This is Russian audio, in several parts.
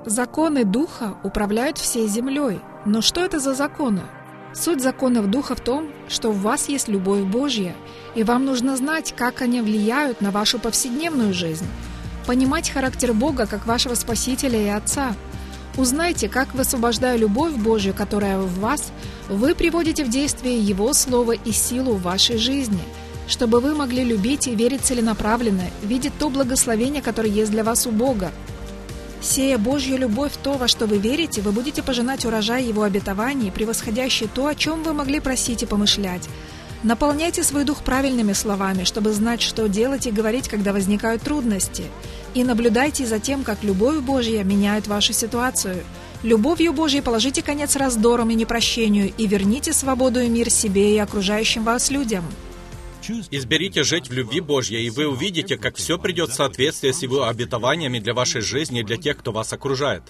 Законы Духа управляют всей землей. Но что это за законы? Суть законов Духа в том, что в вас есть любовь Божья, и вам нужно знать, как они влияют на вашу повседневную жизнь, понимать характер Бога как вашего Спасителя и Отца. Узнайте, как, высвобождая любовь Божью, которая в вас, вы приводите в действие Его Слово и силу в вашей жизни, чтобы вы могли любить и верить целенаправленно, видеть то благословение, которое есть для вас у Бога. Сея Божью любовь в то, во что вы верите, вы будете пожинать урожай Его обетований, превосходящий то, о чем вы могли просить и помышлять. Наполняйте свой дух правильными словами, чтобы знать, что делать и говорить, когда возникают трудности. И наблюдайте за тем, как любовь Божья меняет вашу ситуацию. Любовью Божьей положите конец раздорам и непрощению и верните свободу и мир себе и окружающим вас людям. Изберите жить в любви Божьей, и вы увидите, как все придет в соответствие с Его обетованиями для вашей жизни и для тех, кто вас окружает.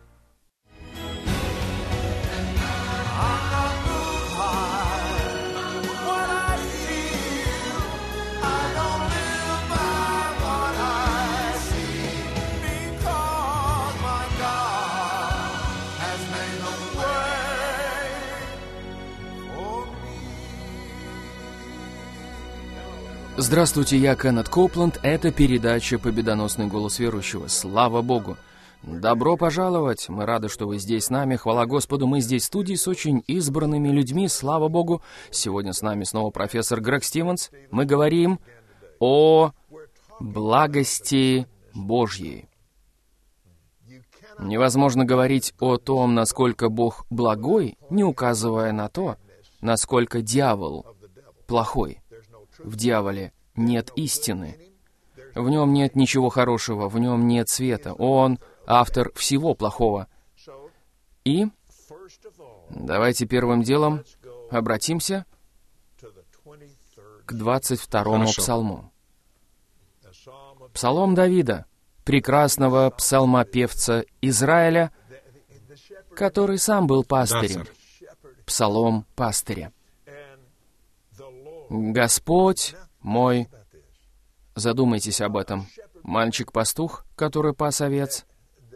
Здравствуйте, я Кеннет Коупленд. Это передача «Победоносный голос верующего». Слава Богу! Добро пожаловать! Мы рады, что вы здесь с нами. Хвала Господу, мы здесь в студии с очень избранными людьми. Слава Богу! Сегодня с нами снова профессор Грег Стивенс. Мы говорим о благости Божьей. Невозможно говорить о том, насколько Бог благой, не указывая на то, насколько дьявол плохой. В дьяволе нет истины. В нем нет ничего хорошего, в нем нет света. Он автор всего плохого. И давайте первым делом обратимся к 22-му псалму. Псалом Давида, прекрасного псалмопевца Израиля, который сам был пастырем. Псалом пастыря. Господь мой, задумайтесь об этом, мальчик-пастух, который пас овец,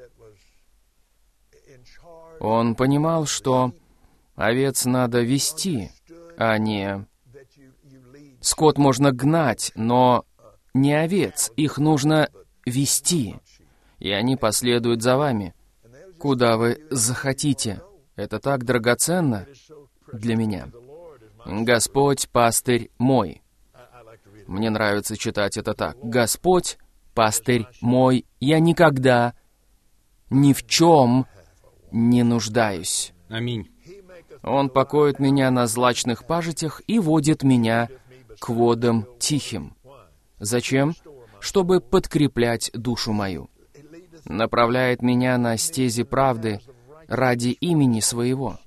он понимал, что овец надо вести, а не... Скот можно гнать, но не овец, их нужно вести, и они последуют за вами, куда вы захотите. Это так драгоценно для меня. Господь, пастырь мой. Мне нравится читать это так. Господь, пастырь мой, я никогда ни в чем не нуждаюсь. Аминь. Он покоит меня на злачных пажитях и водит меня к водам тихим. Зачем? Чтобы подкреплять душу мою. Направляет меня на стези правды ради имени своего.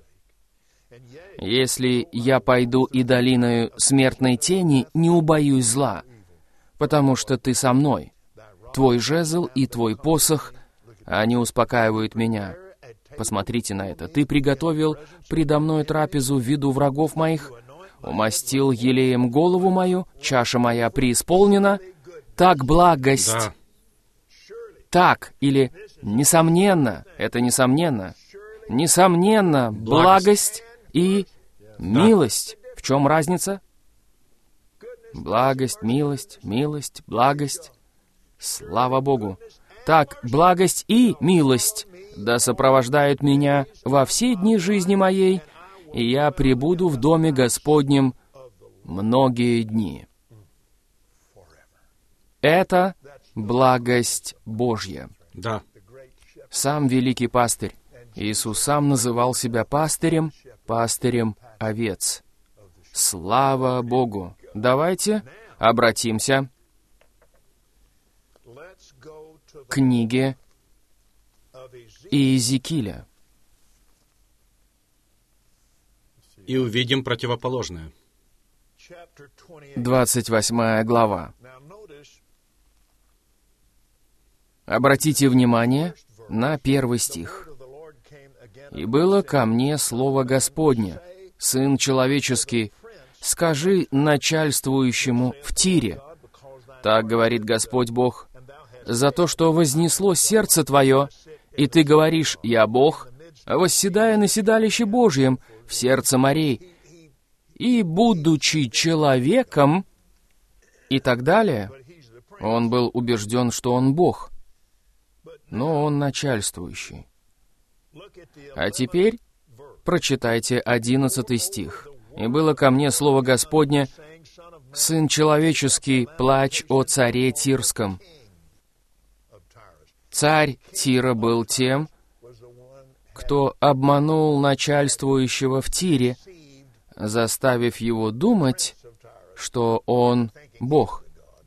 Если я пойду и долиною смертной тени, не убоюсь зла, потому что ты со мной. Твой жезл и твой посох, они успокаивают меня. Посмотрите на это. Ты приготовил предо мной трапезу в виду врагов моих, умастил елеем голову мою, чаша моя преисполнена. Так благость. Да. Так, или несомненно, это несомненно. Несомненно, благость и милость. В чем разница? Благость, милость, милость, благость. Слава Богу. Так, благость и милость да сопровождают меня во все дни жизни моей, и я пребуду в доме Господнем многие дни. Это благость Божья. Да. Сам великий пастырь. Иисус сам называл себя пастырем, пастырем овец. Слава Богу! Давайте обратимся к книге Иезекииля. И увидим противоположное. 28 глава. Обратите внимание на 1 стих. «И было ко мне слово Господне, Сын человеческий, скажи начальствующему в Тире, так говорит Господь Бог, за то, что вознесло сердце твое, и ты говоришь: «Я Бог, восседая на седалище Божьем в сердце морей, и, будучи человеком», и так далее, он был убежден, что он Бог, но он начальствующий. А теперь прочитайте 11 стих. «И было ко мне слово Господне: Сын человеческий, плачь о царе Тирском». Царь Тира был тем, кто обманул начальствующего в Тире, заставив его думать, что он Бог.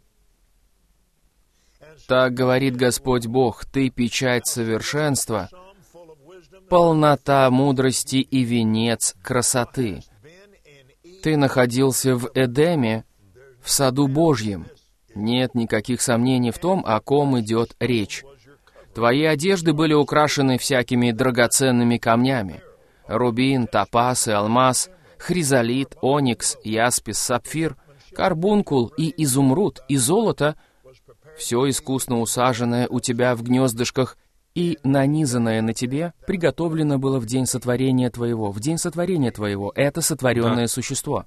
Так говорит Господь Бог: «Ты печать совершенства, полнота мудрости и венец красоты». Ты находился в Эдеме, в саду Божьем. Нет никаких сомнений в том, о ком идет речь. Твои одежды были украшены всякими драгоценными камнями: рубин, топаз и алмаз, хризолит, оникс, яспис, сапфир, карбункул и изумруд, и золото, все искусно усаженное у тебя в гнездышках и нанизанное на тебе, приготовлено было в день сотворения твоего. В день сотворения твоего это сотворенное существо.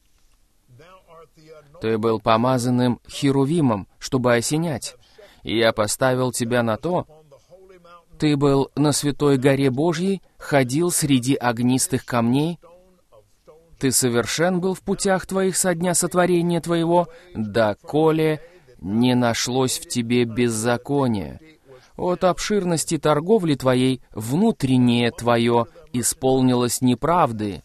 Ты был помазанным херувимом, чтобы осенять, и я поставил тебя на то. Ты был на святой горе Божьей, ходил среди огнистых камней. Ты совершен был в путях твоих со дня сотворения твоего, доколе не нашлось в тебе беззакония. От обширности торговли твоей внутреннее твое исполнилось неправды».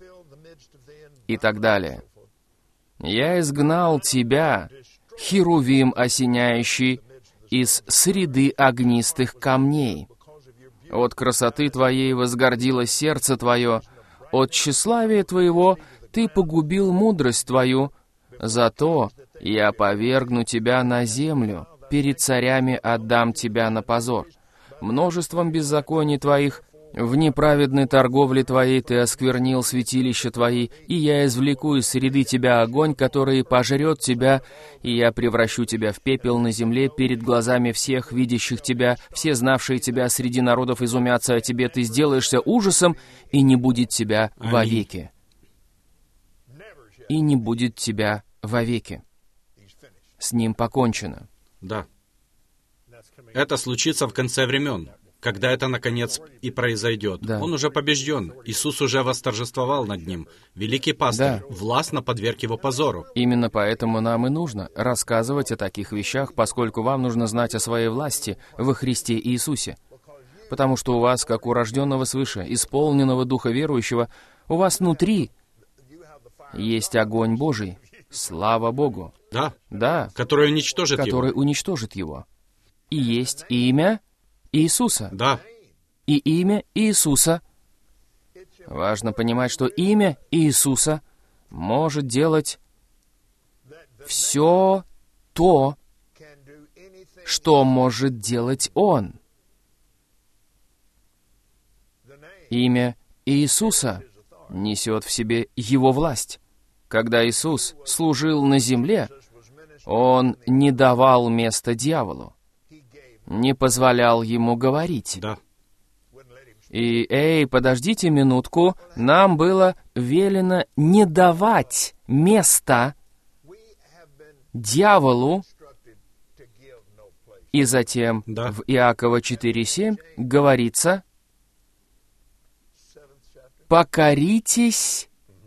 И так далее. «Я изгнал тебя, херувим осеняющий, из среды огнистых камней. От красоты твоей возгордилось сердце твое, от тщеславия твоего ты погубил мудрость твою. Зато я повергну тебя на землю, перед царями отдам тебя на позор. Множеством беззаконий твоих, в неправедной торговле твоей ты осквернил святилища твои, и я извлеку из среды тебя огонь, который пожрет тебя, и я превращу тебя в пепел на земле перед глазами всех, видящих тебя, все знавшие тебя среди народов изумятся о тебе, ты сделаешься ужасом, и не будет тебя вовеки». И не будет тебя вовеки. С ним покончено. Да. Это случится в конце времен, когда это, наконец, и произойдет. Да. Он уже побежден. Иисус уже восторжествовал над ним. Великий пастырь властно подверг его позору. Именно поэтому нам и нужно рассказывать о таких вещах, поскольку вам нужно знать о своей власти во Христе Иисусе. Потому что у вас, как у рожденного свыше, исполненного Духа верующего, у вас внутри есть огонь Божий. Слава Богу. Да. Да. Который уничтожит его. Который уничтожит его. И есть имя Иисуса. Да. И имя Иисуса. Важно понимать, что имя Иисуса может делать все то, что может делать Он. Имя Иисуса несет в себе Его власть. Когда Иисус служил на земле, Он не давал места дьяволу, не позволял ему говорить. Да. И, подождите минутку, нам было велено не давать места дьяволу. И затем в Иакова 4:7 говорится: «Покоритесь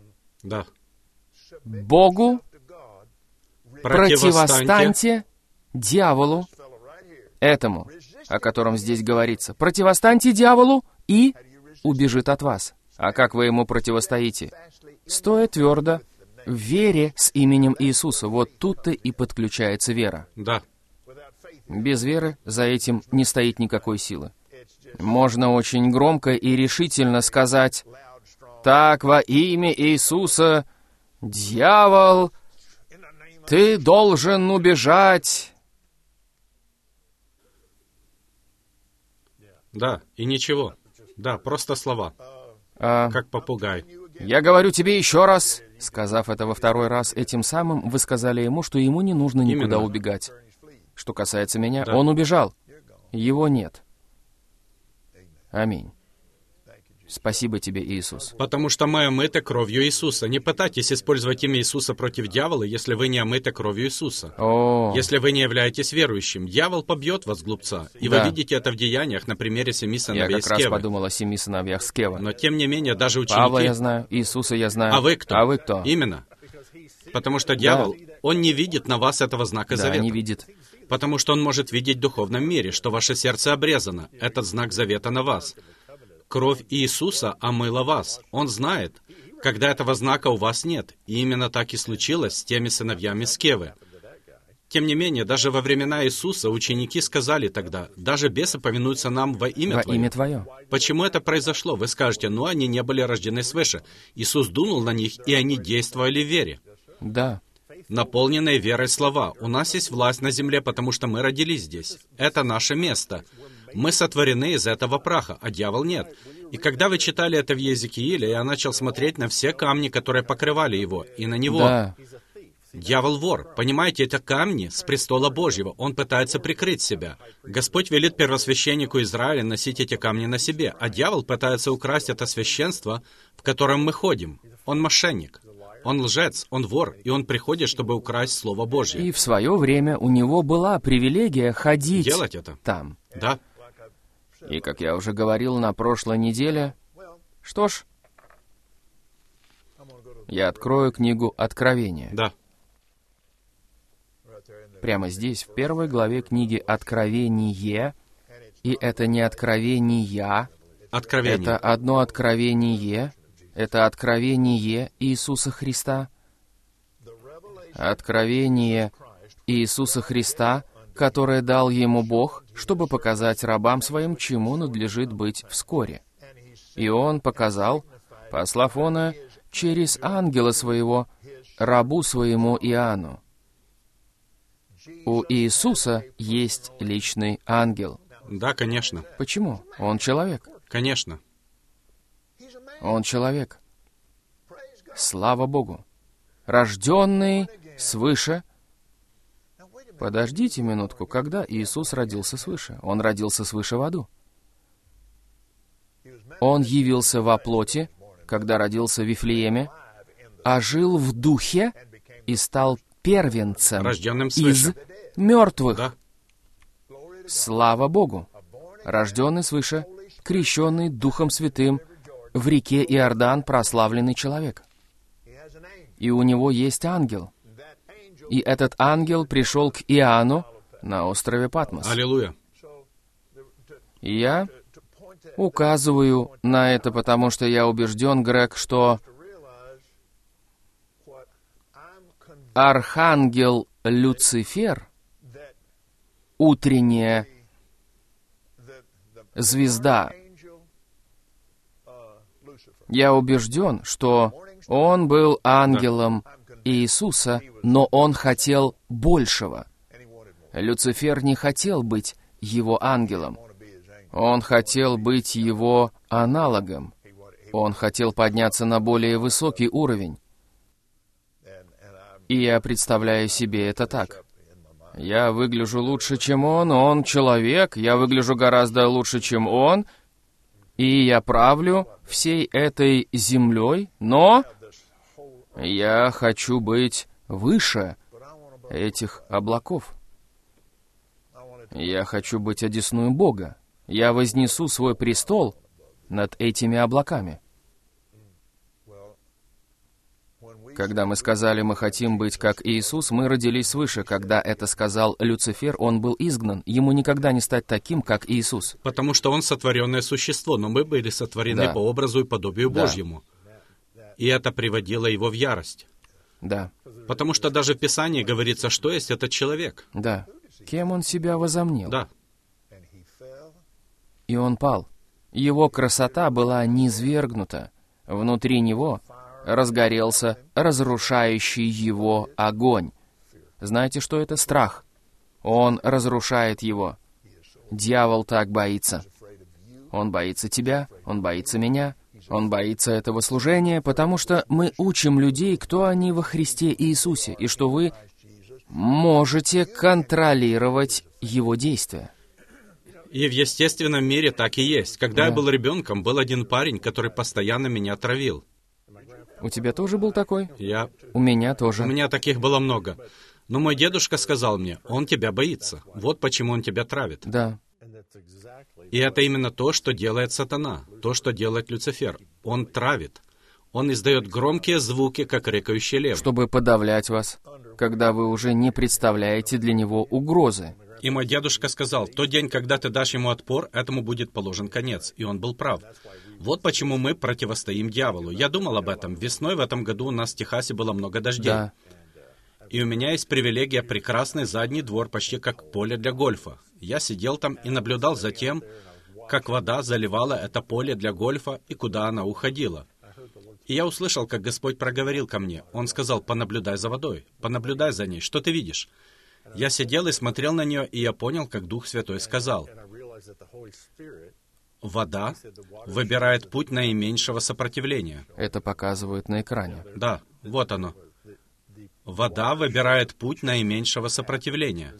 Богу, противостаньте дьяволу». Этому, о котором здесь говорится. Противостаньте дьяволу, и убежит от вас. А как вы ему противостоите? Стоя твердо в вере с именем Иисуса. Вот тут-то и подключается вера. Да. Без веры за этим не стоит никакой силы. Можно очень громко и решительно сказать: «Так, во имя Иисуса, дьявол, ты должен убежать». Да, и ничего. Да, просто слова. Как попугай. «Я говорю тебе еще раз», сказав это во второй раз, этим самым вы сказали ему, что ему не нужно никуда убегать. Что касается меня, он убежал. Его нет. Аминь. Спасибо тебе, Иисус. Потому что мы омыты кровью Иисуса. Не пытайтесь использовать имя Иисуса против дьявола, если вы не омыты кровью Иисуса. Если вы не являетесь верующим, дьявол побьет вас, глупца. И вы видите это в деяниях на примере 7 сыновей Скевы. Я как раз подумал о 7 сыновьях Скева. Но тем не менее, даже ученики... Павла я знаю, Иисуса я знаю. А вы кто? А вы кто? Именно. Потому что дьявол, он не видит на вас этого знака завета. не видит. Потому что он может видеть в духовном мире, что ваше сердце обрезано. Этот знак завета на вас. Кровь Иисуса омыла вас. Он знает, когда этого знака у вас нет. И именно так и случилось с теми сыновьями Скевы. Тем не менее, даже во времена Иисуса ученики сказали тогда, «Даже бесы повинуются нам во имя Твое». Во имя Твое. Почему это произошло? Вы скажете, они не были рождены свыше. Иисус дунул на них, и они действовали в вере. Да. Наполненные верой слова. У нас есть власть на земле, потому что мы родились здесь. Это наше место. Мы сотворены из этого праха, а дьявол нет. И когда вы читали это в Иезекииле, я начал смотреть на все камни, которые покрывали его, и на него. Да. Дьявол вор. Понимаете, это камни с престола Божьего. Он пытается прикрыть себя. Господь велит первосвященнику Израиля носить эти камни на себе, а дьявол пытается украсть это священство, в котором мы ходим. Он мошенник. Он лжец, он вор, и он приходит, чтобы украсть Слово Божье. И в свое время у него была привилегия ходить Делать это. там. Да. И, как я уже говорил на прошлой неделе, что ж, я открою книгу Откровения. Да. Прямо здесь, в 1 главе книги Откровение, и это не откровения, Откровение. это одно откровение, это откровение Иисуса Христа. Откровение Иисуса Христа, которое дал ему Бог, чтобы показать рабам своим, чему надлежит быть вскоре. И он показал, послав он через ангела своего, рабу своему Иоанну. У Иисуса есть личный ангел. Да, конечно. Почему? Он человек. Конечно. Он человек. Слава Богу. Рожденный свыше. Подождите минутку, когда Иисус родился свыше? Он родился свыше в аду. Он явился во плоти, когда родился в Вифлееме, а жил в духе и стал первенцем Рожденным из свыше. мертвых. Да. Слава Богу! Рожденный свыше, крещенный Духом Святым, в реке Иордан прославленный человек. И у него есть ангел. И этот ангел пришел к Иоанну на острове Патмос. Аллилуйя. И я указываю на это, потому что я убежден, Грег, что архангел Люцифер, утренняя звезда, я убежден, что он был ангелом Иисуса, но он хотел большего. Люцифер не хотел быть его ангелом. Он хотел быть его аналогом. Он хотел подняться на более высокий уровень. И я представляю себе это так. Я выгляжу лучше, чем он человек, я выгляжу гораздо лучше, чем он, и я правлю всей этой землей, но я хочу быть выше этих облаков. Я хочу быть одесную Бога. Я вознесу свой престол над этими облаками. Когда мы сказали, мы хотим быть как Иисус, мы родились свыше. Когда это сказал Люцифер, он был изгнан. Ему никогда не стать таким, как Иисус. Потому что он сотворенное существо, но мы были сотворены по образу и подобию Божьему. И это приводило его в ярость. Да. Потому что даже в Писании говорится, что есть этот человек. Да. Кем он себя возомнил? Да. И он пал. Его красота была низвергнута. Внутри него разгорелся разрушающий его огонь. Знаете, что это? Страх. Он разрушает его. Дьявол так боится. Он боится тебя, он боится меня, он боится этого служения, потому что мы учим людей, кто они во Христе Иисусе, и что вы можете контролировать его действия. И в естественном мире так и есть. Когда я был ребенком, был один парень, который постоянно меня травил. У тебя тоже был такой? У меня У тоже. меня таких было много. Но мой дедушка сказал мне, он тебя боится. Вот почему он тебя травит. Да. И это именно то, что делает сатана, то, что делает Люцифер. Он травит. Он издает громкие звуки, как рыкающий лев. Чтобы подавлять вас, когда вы уже не представляете для него угрозы. И мой дедушка сказал, тот день, когда ты дашь ему отпор, этому будет положен конец. И он был прав. Вот почему мы противостоим дьяволу. Я думал об этом. Весной в этом году у нас в Техасе было много дождей. Да. И у меня есть привилегия прекрасный задний двор, почти как поле для гольфа. Я сидел там и наблюдал за тем, как вода заливала это поле для гольфа и куда она уходила. И я услышал, как Господь проговорил ко мне. Он сказал, понаблюдай за водой, понаблюдай за ней, что ты видишь? Я сидел и смотрел на нее, и я понял, как Дух Святой сказал, вода выбирает путь наименьшего сопротивления. Это показывают на экране. Да, вот оно. Вода выбирает путь наименьшего сопротивления.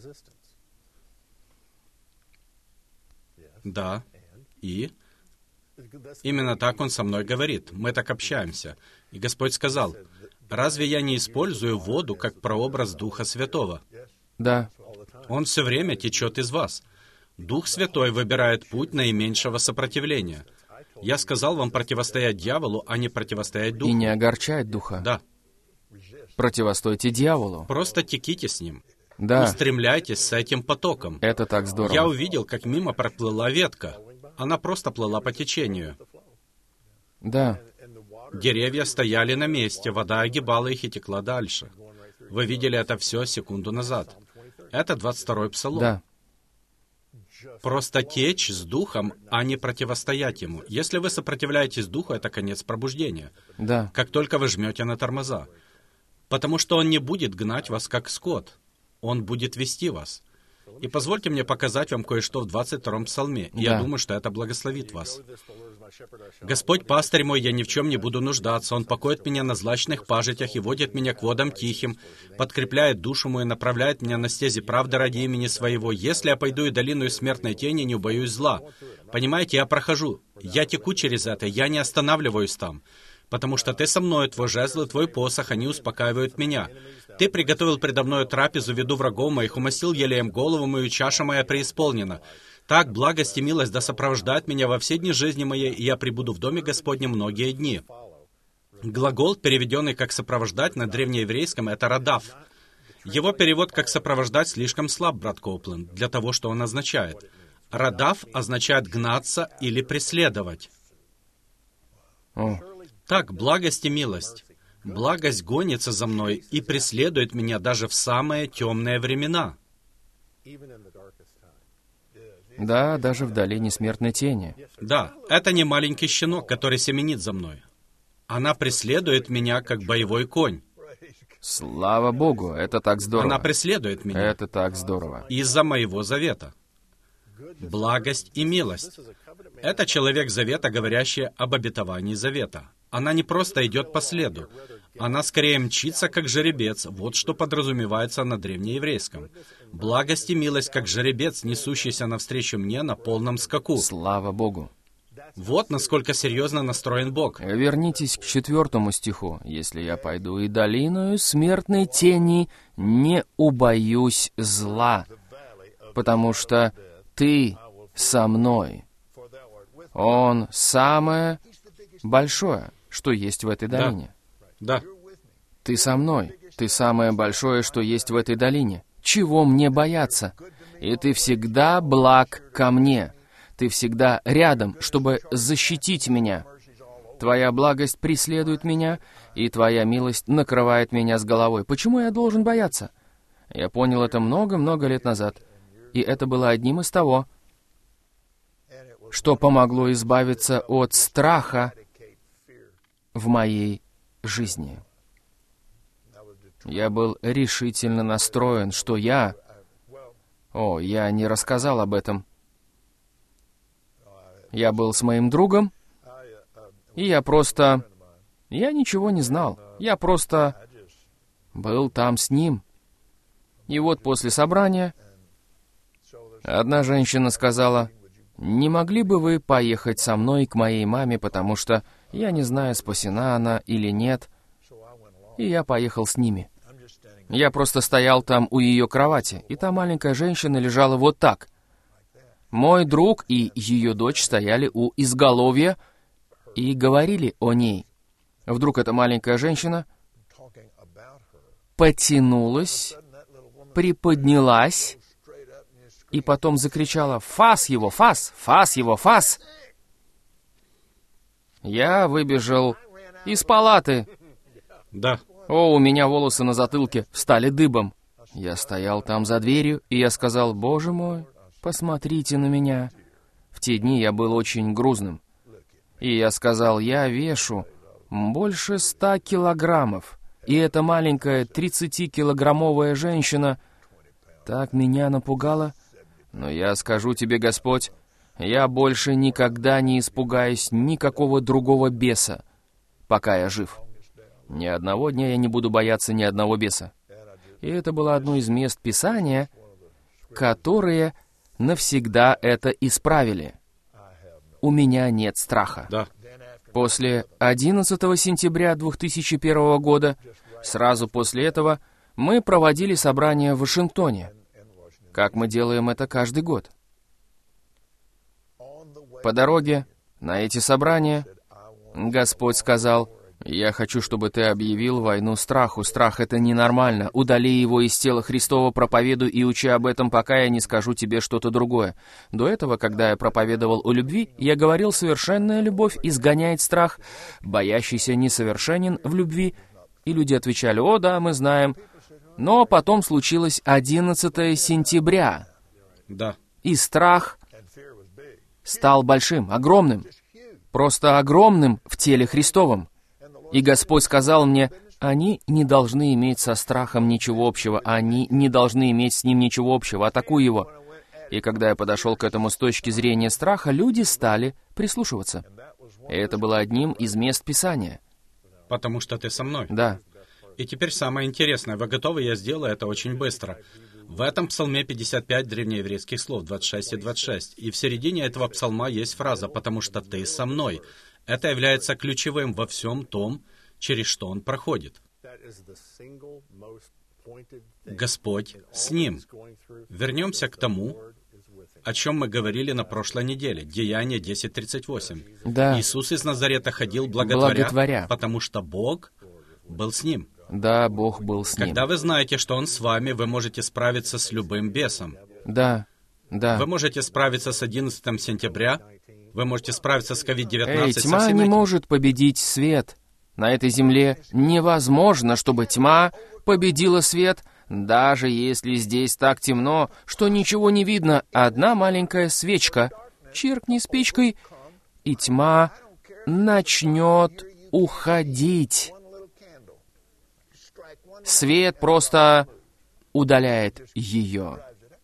Да, и именно так Он со мной говорит. Мы так общаемся. И Господь сказал, разве я не использую воду как прообраз Духа Святого? Да. Он все время течет из вас. Дух Святой выбирает путь наименьшего сопротивления. Я сказал вам противостоять дьяволу, а не противостоять И Духу. не огорчать Духа. Да. Противостойте дьяволу. Просто теките с ним. Да. Устремляйтесь с этим потоком. Это так здорово. Я увидел, как мимо проплыла ветка. Она просто плыла по течению. Да. Деревья стояли на месте, вода огибала их и текла дальше. Вы видели это все секунду назад. Это 22-й Псалом. Да. Просто течь с Духом, а не противостоять Ему. Если вы сопротивляетесь Духу, это конец пробуждения. Да. Как только вы жмете на тормоза. Потому что Он не будет гнать вас, как скот. Он будет вести вас. И позвольте мне показать вам кое-что в 22-м Псалме. И я Да. думаю, что это благословит вас. «Господь, пастырь мой, я ни в чем не буду нуждаться. Он покоит меня на злачных пажитях и водит меня к водам тихим, подкрепляет душу мою, направляет меня на стези правды ради имени Своего. Если я пойду и долину смертной тени, не убоюсь зла». Понимаете, я прохожу. Я теку через это, я не останавливаюсь там. Потому что Ты со мной, Твой жезл и Твой посох, они успокаивают меня. Ты приготовил предо мною трапезу в виду врагов моих, умастил елеем голову мою, чаша моя преисполнена. Так, благость и милость да сопровождают меня во все дни жизни моей, и я пребуду в доме Господнем многие дни. Глагол, переведенный как «сопровождать» на древнееврейском, это «радав». Его перевод как «сопровождать» слишком слаб, брат Коупленд, для того, что он означает. «Радав» означает «гнаться» или «преследовать». О, Так, благость и милость. Благость гонится за мной и преследует меня даже в самые темные времена. да, даже в долине смертной тени. Да, это не маленький щенок, который семенит за мной. Она преследует меня, как боевой конь. Слава Богу, это так здорово. Она преследует меня Это так здорово. из-за моего завета. Благость и милость. Это человек завета, говорящий об обетовании завета. Она не просто идет по следу. Она скорее мчится, как жеребец. Вот что подразумевается на древнееврейском. Благость и милость, как жеребец, несущийся навстречу мне на полном скаку. Слава Богу. Вот насколько серьезно настроен Бог. Вернитесь к 4 стиху. «Если я пойду и долиною смертной тени, не убоюсь зла, потому что Ты со мной». Он самое большое, что есть в этой долине. Да, Ты со мной. Ты самое большое, что есть в этой долине. Чего мне бояться? И Ты всегда благ ко мне. Ты всегда рядом, чтобы защитить меня. Твоя благость преследует меня, и Твоя милость накрывает меня с головой. Почему я должен бояться? Я понял это много-много лет назад. И это было одним из того, что помогло избавиться от страха в моей жизни. Я был решительно настроен, что я не рассказал об этом. Я был с моим другом, и я ничего не знал. Я просто был там с ним. И вот после собрания одна женщина сказала: не могли бы вы поехать со мной к моей маме, потому что я не знаю, спасена она или нет. И я поехал с ними. Я просто стоял там у ее кровати, и та маленькая женщина лежала вот так. Мой друг и ее дочь стояли у изголовья и говорили о ней. Вдруг эта маленькая женщина потянулась, приподнялась и потом закричала: «Фас его, фас! Фас его, фас!» Я выбежал из палаты. Да. О, у меня волосы на затылке встали дыбом. Я стоял там за дверью, и я сказал: «Боже мой, посмотрите на меня». В те дни я был очень грузным. И я сказал: «Я вешу больше 100 килограммов, и эта маленькая 30-килограммовая женщина так меня напугала. Но я скажу тебе, Господь, я больше никогда не испугаюсь никакого другого беса, пока я жив. Ни одного дня я не буду бояться ни одного беса». И это было одно из мест Писания, которые навсегда это исправили. У меня нет страха. Да. После 11 сентября 2001 года, сразу после этого, мы проводили собрание в Вашингтоне, как мы делаем это каждый год. По дороге на эти собрания Господь сказал: «Я хочу, чтобы ты объявил войну страху. Страх — это ненормально. Удали его из тела Христова, проповедуй и учи об этом, пока я не скажу тебе что-то другое». До этого, когда я проповедовал о любви, я говорил: совершенная любовь изгоняет страх, боящийся несовершенен в любви. И люди отвечали: «О, да, мы знаем». Но потом случилось 11 сентября. Да. И страх стал большим, огромным, просто огромным в теле Христовом. И Господь сказал мне: они не должны иметь со страхом ничего общего, они не должны иметь с ним ничего общего, атакуй его. И когда я подошел к этому с точки зрения страха, люди стали прислушиваться. И это было одним из мест Писания. Потому что ты со мной. Да. И теперь самое интересное. Вы готовы? Я сделаю это очень быстро. В этом псалме 55 древнееврейских слов, 26 и 26. И в середине этого псалма есть фраза «потому что ты со мной». Это является ключевым во всем том, через что он проходит. Господь с ним. Вернемся к тому, о чем мы говорили на прошлой неделе. Деяние 10:38. Да. Иисус из Назарета ходил благотворя, потому что Бог был с ним. Да, Бог был с ним. Когда вы знаете, что Он с вами, вы можете справиться с любым бесом. Да, да. Вы можете справиться с 11 сентября, вы можете справиться с COVID-19. Эй, тьма не может победить свет. На этой земле невозможно, чтобы тьма победила свет, даже если здесь так темно, что ничего не видно. Одна маленькая свечка. Чиркни спичкой, и тьма начнет уходить. Свет просто удаляет ее.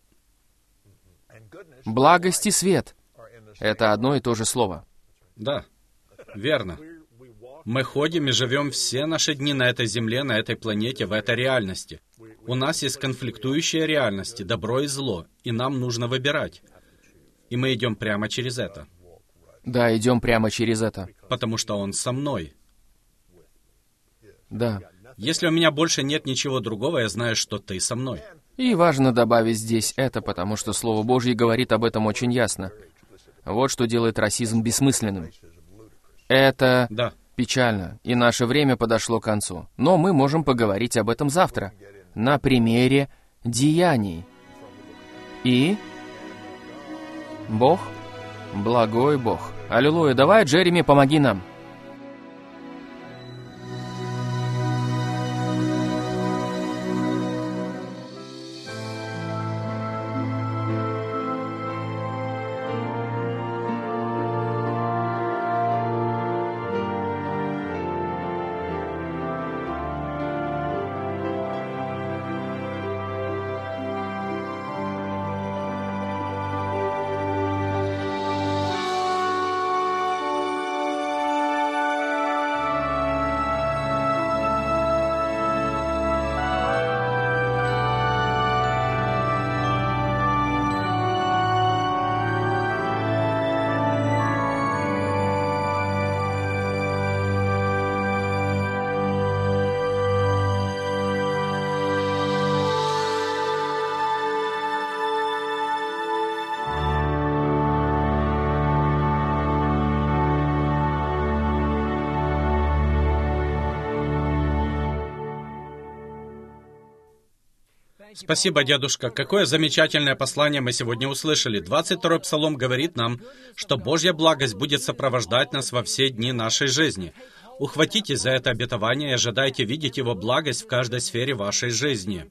Благость и свет — это одно и то же слово. Да, верно. Мы ходим и живем все наши дни на этой земле, на этой планете, в этой реальности. У нас есть конфликтующие реальности, добро и зло, и нам нужно выбирать. И мы идем прямо через это. Да, идем прямо через это. Потому что Он со мной. Да. Если у меня больше нет ничего другого, я знаю, что Ты со мной. И важно добавить здесь это, потому что Слово Божье говорит об этом очень ясно. Вот что делает расизм бессмысленным. Это печально, и наше время подошло к концу. Но мы можем поговорить об этом завтра, на примере деяний. И Бог, благой Бог. Аллилуйя. Давай, Джереми, помоги нам. Спасибо, дедушка. Какое замечательное послание мы сегодня услышали. 22-й Псалом говорит нам, что Божья благость будет сопровождать нас во все дни нашей жизни. Ухватитесь за это обетование и ожидайте видеть Его благость в каждой сфере вашей жизни.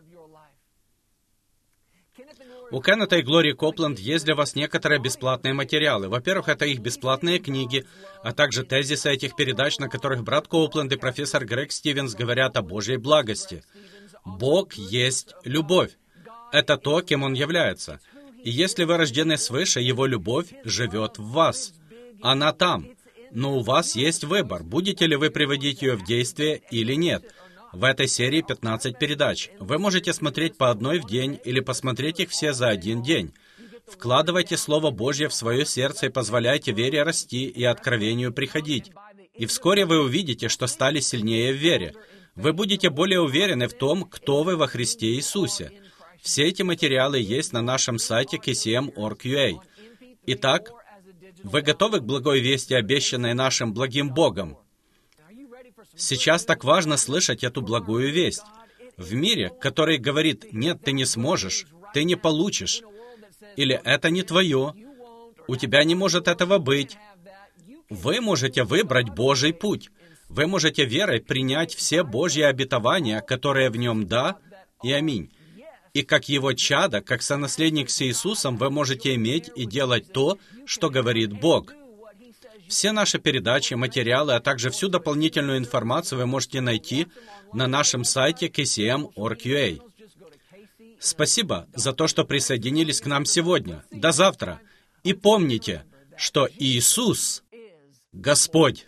У Кеннета и Глории Копленд есть для вас некоторые бесплатные материалы. Во-первых, это их бесплатные книги, а также тезисы этих передач, на которых брат Копленд и профессор Грег Стивенс говорят о Божьей благости. Бог есть любовь. Это то, кем Он является. И если вы рождены свыше, Его любовь живет в вас. Она там. Но у вас есть выбор, будете ли вы приводить ее в действие или нет. В этой серии 15 передач. Вы можете смотреть по одной в день или посмотреть их все за один день. Вкладывайте Слово Божье в свое сердце и позволяйте вере расти и откровению приходить. И вскоре вы увидите, что стали сильнее в вере. Вы будете более уверены в том, кто вы во Христе Иисусе. Все эти материалы есть на нашем сайте kcm.org.ua. Итак, вы готовы к благой вести, обещанной нашим благим Богом? Сейчас так важно слышать эту благую весть. В мире, который говорит: «Нет, ты не сможешь, ты не получишь», или «Это не твое», «У тебя не может этого быть», вы можете выбрать Божий путь. Вы можете верой принять все Божьи обетования, которые в нем «да» и «аминь». И как Его чадо, как сонаследник с Иисусом, вы можете иметь и делать то, что говорит Бог. Все наши передачи, материалы, а также всю дополнительную информацию вы можете найти на нашем сайте kcm.org.ua. Спасибо за то, что присоединились к нам сегодня. До завтра. И помните, что Иисус — Господь.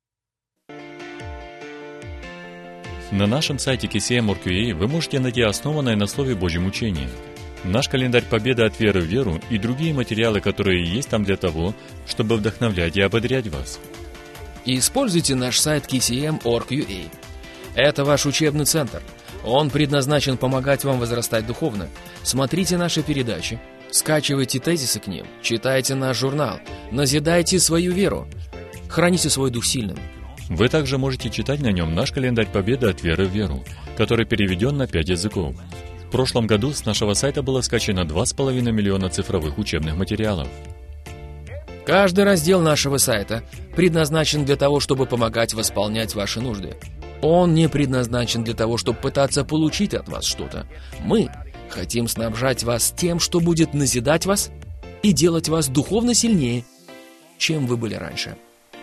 На нашем сайте kcm.org.ua вы можете найти основанное на Слове Божьем учение. Наш календарь «Победа от веры в веру» и другие материалы, которые есть там для того, чтобы вдохновлять и ободрять вас. Используйте наш сайт kcm.org.ua. Это ваш учебный центр. Он предназначен помогать вам возрастать духовно. Смотрите наши передачи, скачивайте тезисы к ним, читайте наш журнал, назидайте свою веру, храните свой дух сильным. Вы также можете читать на нем наш календарь «Победа от веры в веру», который переведен на 5 языков. В прошлом году с нашего сайта было скачано 2,5 миллиона цифровых учебных материалов. Каждый раздел нашего сайта предназначен для того, чтобы помогать восполнять ваши нужды. Он не предназначен для того, чтобы пытаться получить от вас что-то. Мы хотим снабжать вас тем, что будет назидать вас и делать вас духовно сильнее, чем вы были раньше.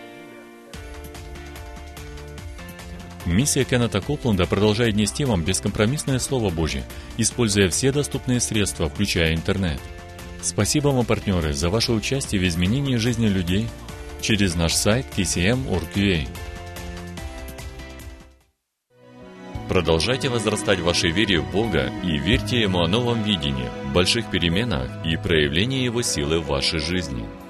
Миссия Кеннета Копленда продолжает нести вам бескомпромиссное Слово Божье, используя все доступные средства, включая интернет. Спасибо вам, партнеры, за ваше участие в изменении жизни людей через наш сайт kcm.org.ua. Продолжайте возрастать в вашей вере в Бога и верьте Ему о новом видении, больших переменах и проявлении Его силы в вашей жизни.